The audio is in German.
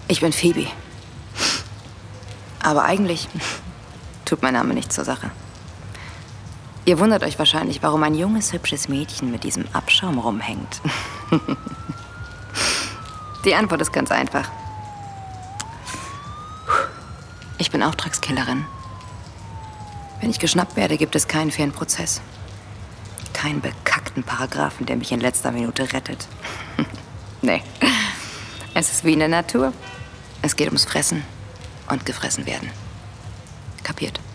Ich bin Phoebe. Aber eigentlich tut mein Name nichts zur Sache. Ihr wundert euch wahrscheinlich, warum ein junges, hübsches Mädchen mit diesem Abschaum rumhängt. Die Antwort ist ganz einfach. Ich bin Auftragskillerin. Wenn ich geschnappt werde, gibt es keinen fairen Prozess. Keinen bekackten Paragraphen, der mich in letzter Minute rettet. Nee. Es ist wie in der Natur. Es geht ums Fressen und gefressen werden. Kapiert?